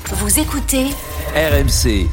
Vous écoutez RMC.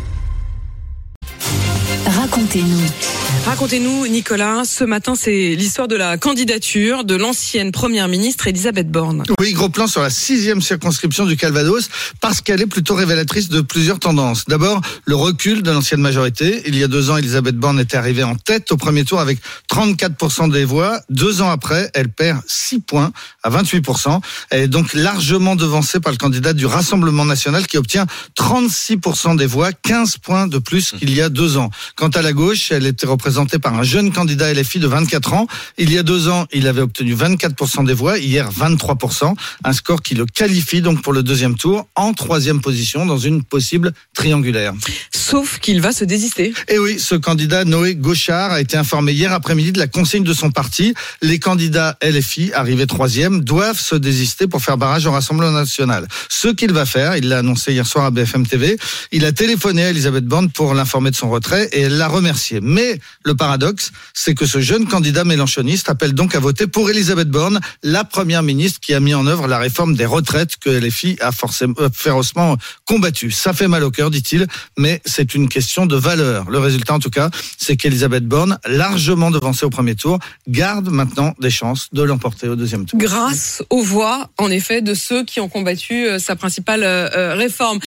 Racontez-nous, Nicolas, ce matin, c'est l'histoire de la candidature de l'ancienne première ministre Élisabeth Borne. Oui, gros plan sur la 6e circonscription du Calvados, parce qu'elle est plutôt révélatrice de plusieurs tendances. D'abord, le recul de l'ancienne majorité. Il y a 2 ans, Élisabeth Borne était arrivée en tête au premier tour avec 34% des voix. 2 ans après, elle perd 6 points à 28%. Elle est donc largement devancée par le candidat du Rassemblement national qui obtient 36% des voix, 15 points de plus qu'il y a 2 ans. Quant à la gauche, elle était représentée par un jeune candidat LFI de 24 ans. Il y a 2 ans, il avait obtenu 24% des voix, hier 23%. Un score qui le qualifie donc pour le deuxième tour en 3e position dans une possible triangulaire. Sauf qu'il va se désister. Et oui, ce candidat Noé Gauchard a été informé hier après-midi de la consigne de son parti. Les candidats LFI, arrivés 3e, doivent se désister pour faire barrage au Rassemblement national. Ce qu'il va faire, il l'a annoncé hier soir à BFM TV, il a téléphoné à Élisabeth Borne pour l'informer de son retrait et elle l'a remercié. Mais le paradoxe, c'est que ce jeune candidat mélenchoniste appelle donc à voter pour Élisabeth Borne, la première ministre qui a mis en œuvre la réforme des retraites que LFI a férocement combattue. Ça fait mal au cœur, dit-il, mais c'est une question de valeur. Le résultat, en tout cas, c'est qu'Élisabeth Borne, largement devancée au premier tour, garde maintenant des chances de l'emporter au deuxième tour. Grâce aux voix, en effet, de ceux qui ont combattu sa principale réforme.